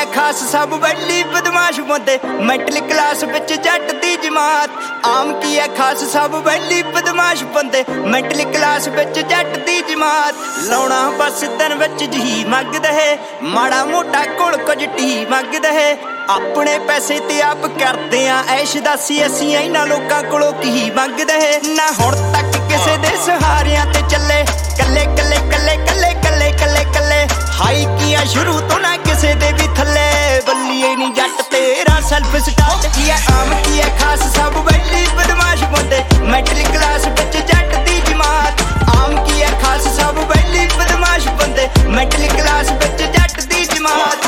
है खास सब वैली बदमाश बंदे मैंटल क्लास विच जट दी जमात। आम की है खास सब वैली बदमाश बंदे मैंटल क्लास विच जट दी जमात। लाउणा बस दिन विच जी मंगदा है माड़ा मोटा कोल कुछ टी मंगदा है। अपने पैसे ते आप करदे आ ऐश दासी असीं इन्हां लोकां कोलों की मंगदा है। ना हुण तक किसे दे सहारियां ते चले कल्ले कल्ले कल्ले कल्ले कल्ले कल्ले कल्ले हाई किया शुरू तो ना किसे दे भी थल्ले। बल्लिए नी जट तेरा सेल्फ स्टार्ट किया आम की है खास सब वैली बदमाश बंदे मैंटल क्लास विच जट दी जमात। आम की है खास सब वैली बदमाश बंदे मैंटल क्लास विच जट दी जमात।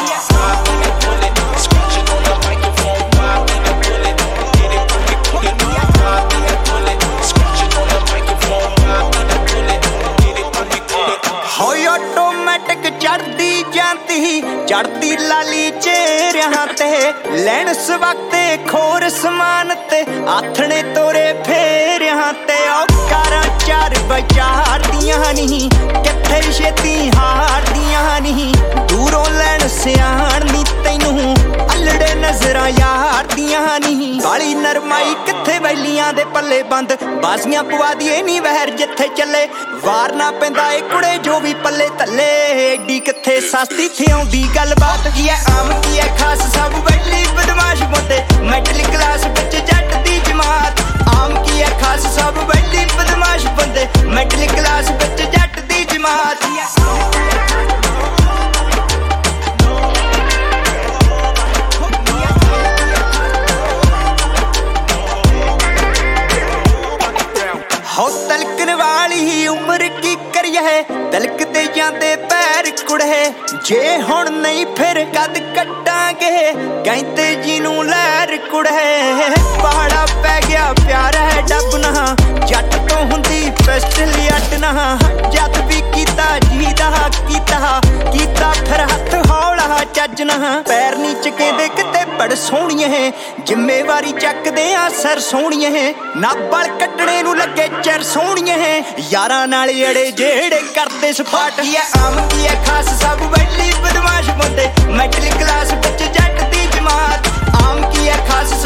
ऑटोमैटिक चढ़दी जानती चढ़ती लाली चेहरियां ते लैन सवक्ते खोर समान ते आथने तोरे फेरियां ते औकारा चार बचार दियां नहीं किथे छेती हार दियां नहीं। दूरों लैन सियाण नी तैनू अल्लड़े नजरां यार दियां नहीं। काली नरमाई किथे वैलियां दे पल्ले बंद बाजियां पवा दिए नी वहर जिथे चले वार ना पैंदा ए कुड़े जो भी पल्ले तले। एडी किथे सस्ती थे आउंदी गलबात की है आम की है खास सब वैली बदमाश बंदे मैंटल क्लास विच जट दी जमात। आम की है खास सब वैली बदमाश बंदे मैंटल क्लास विच जट दी जमात। हो तलकन वाली ही उम्र की करिए है तलकते जाते पैर कुड़े जे हुण नहीं फिर कद कट्टांगे कहते जिनू लहर कुड़े। पहाड़ा पै गया प्यार है डब ना जट तो हुंदी पिस्टल अट ना जद भी कीता जीदा कीता फिर हथ हौला चज ना। पैर नी चकेंदे किते बड़ सोहणिए है जिम्मेवारी चकदे आ सर सोहणिए है ना बल कट्टणे नू लगे चर सोहणिए है यारां नाल अड़े जेड़े करदे सपाट। की है आम की है खास सब वैली बदमाश बंदे मैंटल क्लास विच जट दी जमात। आम की है खास